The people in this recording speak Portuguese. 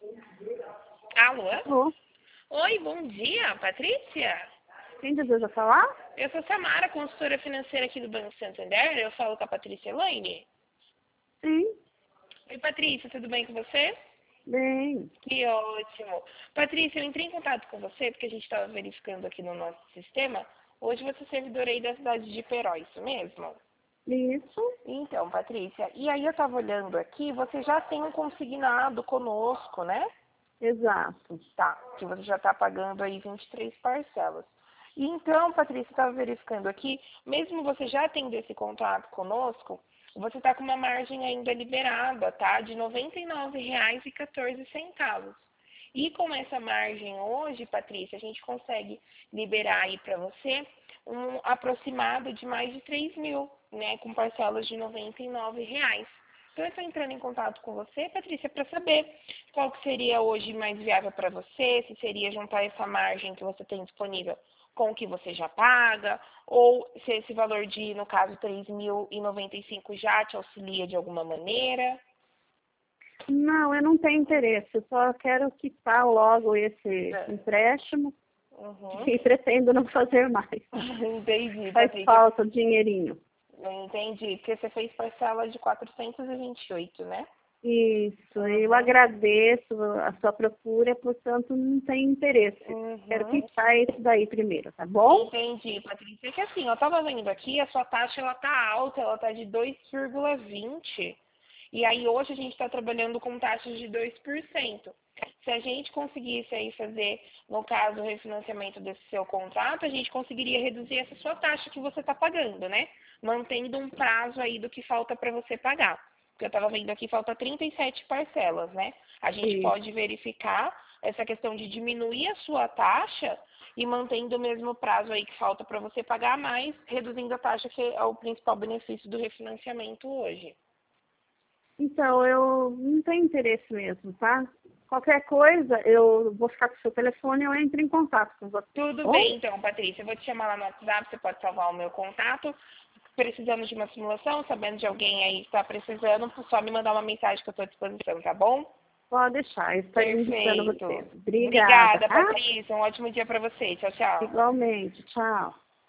Alô? Alô? Oi, bom dia, Patrícia? Quem deseja falar? Eu sou Samara, consultora financeira aqui do Banco Santander. Eu falo com a Patrícia Elaine. Sim, Oi, Patrícia, tudo bem com você? bem. Que ótimo. Patrícia, eu entrei em contato com você porque a gente estava verificando aqui no nosso sistema. Hoje você é servidora aí da cidade de Peró, isso mesmo? Isso, Então, Patrícia, e aí eu estava olhando aqui, você já tem um consignado conosco, né? exato. Tá, que você já está pagando aí 23 parcelas. E então, Patrícia, estava verificando aqui, mesmo você já tendo esse contrato conosco, você está com uma margem ainda liberada, tá? De R$ 99,14. E com essa margem hoje, Patrícia, a gente consegue liberar aí para você um aproximado de mais de 3 mil, né? Com parcelas de R$ 99. Então, eu estou entrando em contato com você, Patrícia, para saber qual que seria hoje mais viável para você, se seria juntar essa margem que você tem disponível com o que você já paga, ou se esse valor de, no caso, 3.095 já te auxilia de alguma maneira. Não, eu não tenho interesse. Eu só quero quitar logo esse empréstimo Uhum. e pretendo não fazer mais. Entendi, Faz Patrícia. falta o dinheirinho. Entendi, porque você fez parcela de 428, né? Isso, eu Uhum. agradeço a sua procura, portanto não tenho interesse. Quero Uhum. quitar isso daí primeiro, tá bom? Entendi, Patrícia. É que assim, eu tava vendo aqui, a sua taxa ela tá alta, ela tá de 2,20. E aí hoje a gente está trabalhando com taxas de 2%. Se a gente conseguisse aí fazer, no caso, o refinanciamento desse seu contrato, a gente conseguiria reduzir essa sua taxa que você está pagando, né? Mantendo um prazo aí do que falta para você pagar. Porque eu estava vendo aqui, falta 37 parcelas, né? A gente Isso. pode verificar essa questão de diminuir a sua taxa e mantendo o mesmo prazo aí que falta para você pagar, mas reduzindo a taxa, que é o principal benefício do refinanciamento hoje. Então, eu não tenho interesse mesmo, tá? Qualquer coisa, eu vou ficar com o seu telefone e eu entro em contato com você. Tudo Bom? bem, então, Patrícia. Eu vou te chamar lá no WhatsApp, você pode salvar o meu contato. Precisando de uma simulação, sabendo de alguém aí que está precisando, só me mandar uma mensagem que eu estou à disposição, tá bom? Pode deixar, eu estou indicando você. Perfeito. Obrigada, Obrigada, tá? Patrícia. Um ótimo dia para você. Tchau, tchau. Igualmente, tchau.